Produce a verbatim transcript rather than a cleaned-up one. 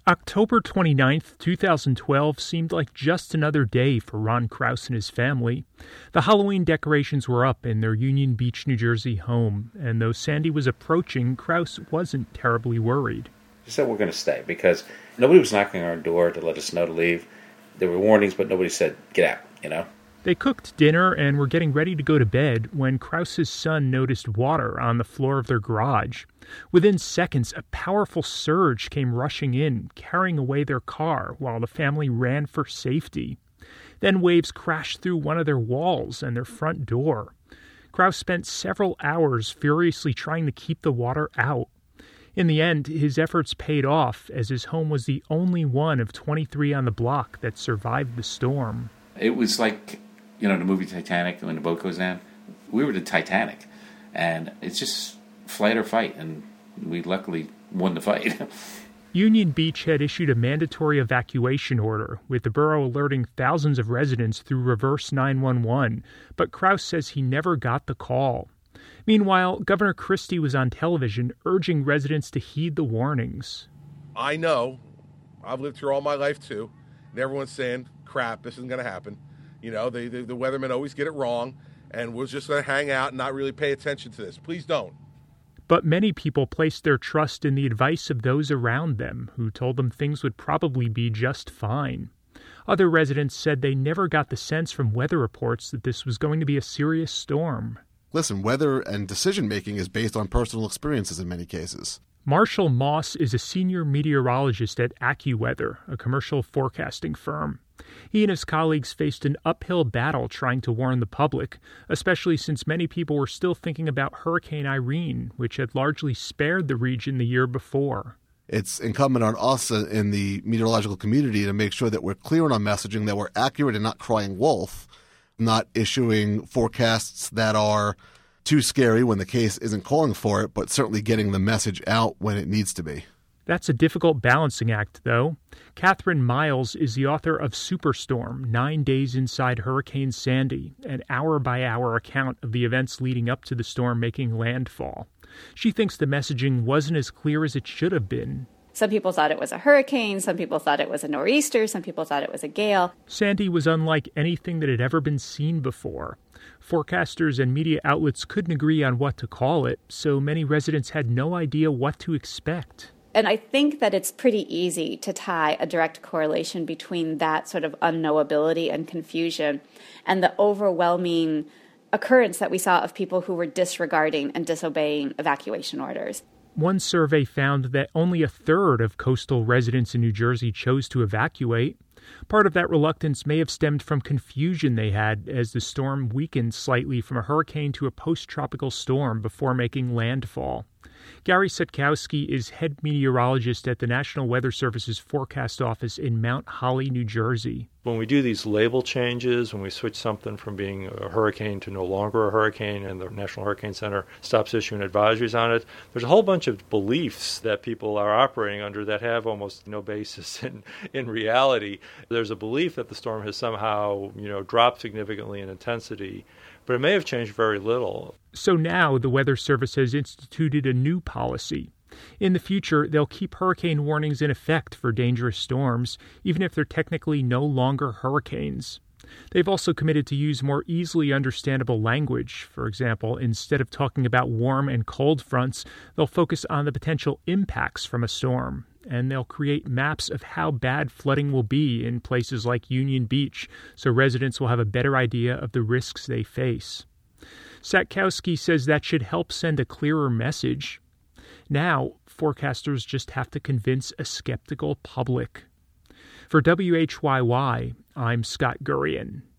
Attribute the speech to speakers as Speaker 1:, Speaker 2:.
Speaker 1: October twenty-ninth, twenty twelve seemed like just another day for Ron Kraus and his family. The Halloween decorations were up in their Union Beach, New Jersey home, and though Sandy was approaching, Kraus wasn't terribly worried.
Speaker 2: He said we're going to stay because nobody was knocking on our door to let us know to leave. There were warnings, but nobody said, get out, you know?
Speaker 1: They cooked dinner and were getting ready to go to bed when Kraus's son noticed water on the floor of their garage. Within seconds, a powerful surge came rushing in, carrying away their car while the family ran for safety. Then waves crashed through one of their walls and their front door. Kraus spent several hours furiously trying to keep the water out. In the end, his efforts paid off, as his home was the only one of twenty-three on the block that survived the storm.
Speaker 2: It was like, you know, the movie Titanic, when the boat goes down. We were the Titanic, and it's just flight or fight, and we luckily won the fight.
Speaker 1: Union Beach had issued a mandatory evacuation order, with the borough alerting thousands of residents through reverse nine one one, but Kraus says he never got the call. Meanwhile, Governor Christie was on television urging residents to heed the warnings.
Speaker 3: I know. I've lived here all my life, too. And everyone's saying, crap, this isn't going to happen. You know, they, they, the weathermen always get it wrong, and we're just going to hang out and not really pay attention to this. Please don't.
Speaker 1: But many people placed their trust in the advice of those around them, who told them things would probably be just fine. Other residents said they never got the sense from weather reports that this was going to be a serious storm.
Speaker 4: Listen, weather and decision-making is based on personal experiences in many cases.
Speaker 1: Marshall Moss is a senior meteorologist at AccuWeather, a commercial forecasting firm. He and his colleagues faced an uphill battle trying to warn the public, especially since many people were still thinking about Hurricane Irene, which had largely spared the region the year before.
Speaker 4: It's incumbent on us in the meteorological community to make sure that we're clear on our messaging, that we're accurate and not crying wolf, not issuing forecasts that are too scary when the case isn't calling for it, but certainly getting the message out when it needs to be.
Speaker 1: That's a difficult balancing act, though. Catherine Miles is the author of Superstorm, Nine Days Inside Hurricane Sandy, an hour-by-hour account of the events leading up to the storm making landfall. She thinks the messaging wasn't as clear as it should have been.
Speaker 5: Some people thought it was a hurricane, some people thought it was a nor'easter, some people thought it was a gale.
Speaker 1: Sandy was unlike anything that had ever been seen before. Forecasters and media outlets couldn't agree on what to call it, so many residents had no idea what to expect.
Speaker 5: And I think that it's pretty easy to tie a direct correlation between that sort of unknowability and confusion and the overwhelming occurrence that we saw of people who were disregarding and disobeying evacuation orders.
Speaker 1: One survey found that only a third of coastal residents in New Jersey chose to evacuate. Part of that reluctance may have stemmed from confusion they had as the storm weakened slightly from a hurricane to a post-tropical storm before making landfall. Gary Setkowski is head meteorologist at the National Weather Service's forecast office in Mount Holly, New Jersey.
Speaker 6: When we do these label changes, when we switch something from being a hurricane to no longer a hurricane and the National Hurricane Center stops issuing advisories on it, there's a whole bunch of beliefs that people are operating under that have almost no basis in, in reality. There's a belief that the storm has somehow, you know, dropped significantly in intensity, but it may have changed very little.
Speaker 1: So now the Weather Service has instituted a new policy. In the future, they'll keep hurricane warnings in effect for dangerous storms, even if they're technically no longer hurricanes. They've also committed to use more easily understandable language. For example, instead of talking about warm and cold fronts, they'll focus on the potential impacts from a storm. And they'll create maps of how bad flooding will be in places like Union Beach, so residents will have a better idea of the risks they face. Satkowski says that should help send a clearer message. Now, forecasters just have to convince a skeptical public. For W H Y Y, I'm Scott Gurian.